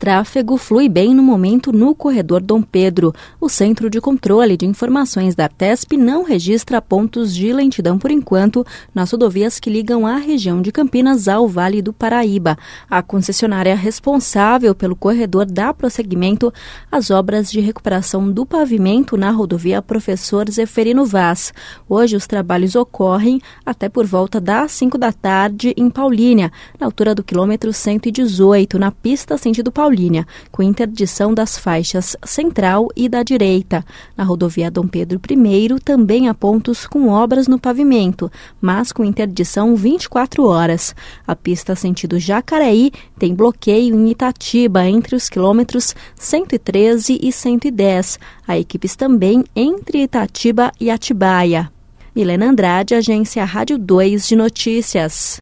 tráfego flui bem no momento no corredor Dom Pedro. O Centro de Controle de Informações da Artesp não registra pontos de lentidão por enquanto nas rodovias que ligam a região de Campinas ao Vale do Paraíba. A concessionária responsável pelo corredor dá prosseguimento às obras de recuperação do pavimento na rodovia Professor Zeferino Vaz. Hoje os trabalhos ocorrem até por volta das 5 da tarde em Paulínia, na altura do quilômetro 118, na pista sentido Paulínia, com interdição das faixas central e da direita. Na rodovia Dom Pedro I, também há pontos com obras no pavimento, mas com interdição 24 horas. A pista sentido Jacareí tem bloqueio em Itatiba, entre os quilômetros 113 e 110. Há equipes também entre Itatiba e Atibaia. Milena Andrade, Agência Rádio 2 de Notícias.